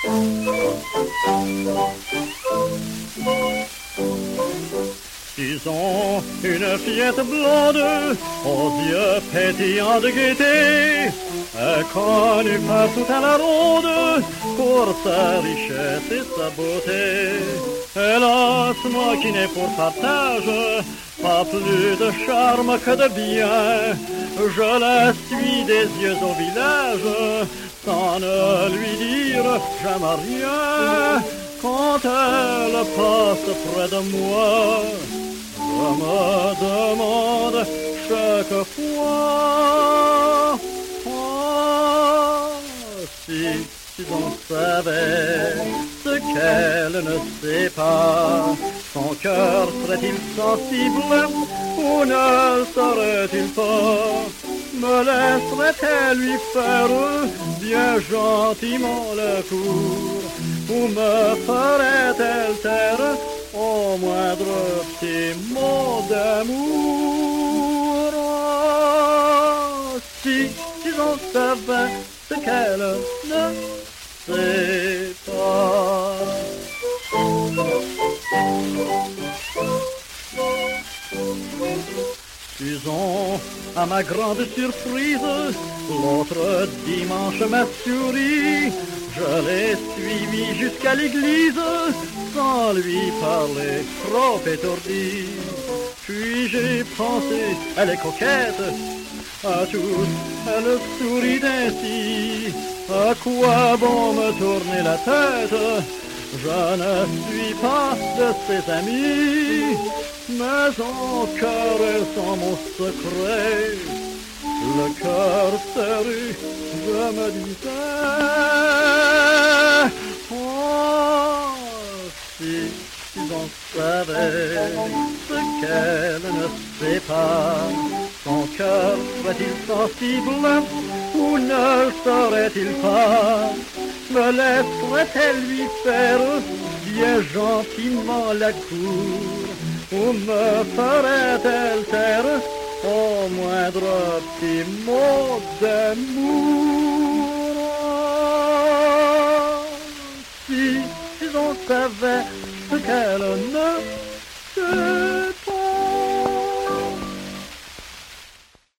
Disons une fillette blonde, aux yeux pétillants de gaieté, connue partout à la ronde, pour sa richesse et sa beauté. Hélas, moi qui n'ai pour partage pas plus de charme que de bien, je la suis des yeux au village, sans ne lui dire jamais rien. Quand elle passe près de moi, je me demande chaque fois, oh, si on savait ce qu'elle ne sait pas, son cœur serait-il sensible ou ne serait-il pas? Me laisserait-elle lui faire bien gentiment le cour, ou me ferait-elle taire au moindre petit mot d'amour? Oh, si on savait ce qu'elle ne sait pas. Disons, à ma grande surprise, l'autre dimanche m'a souri. Je l'ai suivi jusqu'à l'église, sans lui parler, trop étourdi. Puis j'ai pensé, elle est coquette, à tous, elle sourit ainsi. À quoi bon me tourner la tête? Je ne suis pas de ses amis, mais en cœur elles sont mon secret. Le cœur serré, je me disais, oh, si on savait ce qu'elle ne sait pas, son cœur serait-il sensible ou ne le serait-il pas? Me laisserait-elle lui faire bien gentiment la cour, ou me ferait-elle taire au moindre petit mot d'amour? Si on savait ce qu'elle ne